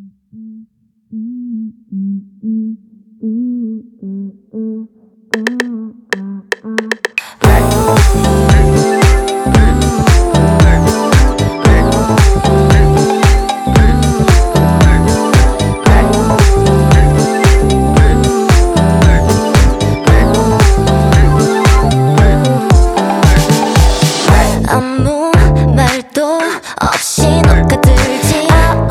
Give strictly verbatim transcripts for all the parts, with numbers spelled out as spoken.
아무 말도 없이 녹아들지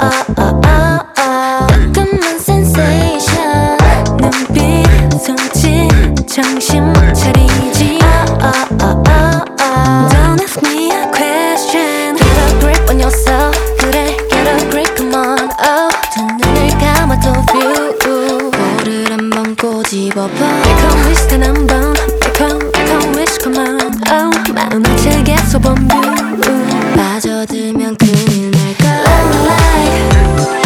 조금만 sensation 눈빛 손짓 정신 못 차리지 Don't ask me a question Get a grip on yourself 그래 get a grip come on oh 두 눈을 감아도 view 볼을 한번 꼬집어봐 Make a wish 단 한번 Make a, make a wish come on oh 마음 어쩌게 소범뷰 빠져들면 큰일 날까 Love me like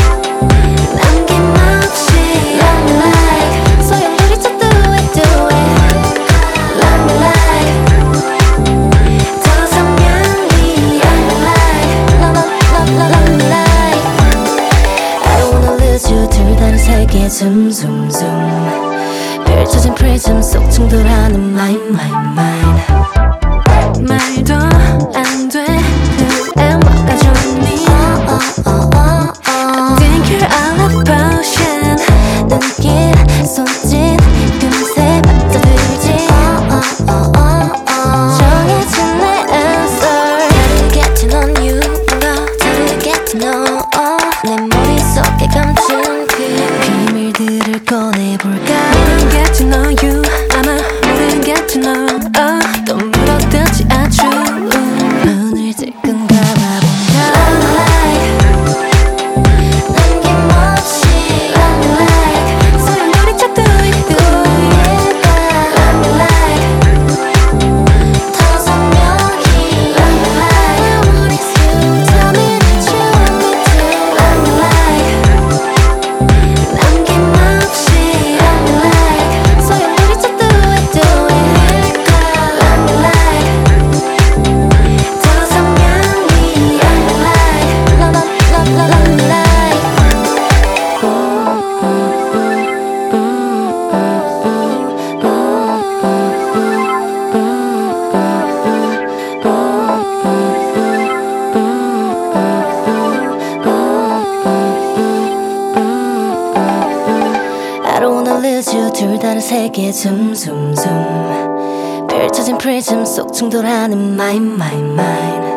남김없이 Love me like 소용돌이쳐 do it do it Love me like 더 선명히 Love me like Love, love, love, love me like I don't wanna lose you 둘 다른 세계 zoom zoom zoom 펼쳐진 프리즘 속 충돌하는 mind mind mind 말도 안 돼 그래 뭐가 좋니 I think you're all a potion 눈길 손짓 금세 빠져들지 정해진 내 answer 다르게 turn on you 뭔가 다르게 to know 내 머릿속에 감춘 그 비밀들을 꺼내볼까 모르겠 to know you 아마 모르겠 to know oh, 또 물어뜯지 아주 눈을 질끈 감아본다 Love me like 남김없이 Love me like 소용돌이쳐 do it do it Love me like 더 선명히 Love me like I want is you Tell me that you want me to Love me like 남김없이 Love me like 소용돌이쳐 do it do it Love me like 더 선명히 Love me like Love, love, love, love me like I don't wanna lose you 둘 다른 세계 zoom zoom zoom 펼쳐진 프리즘 속 충돌하는 mind mind mind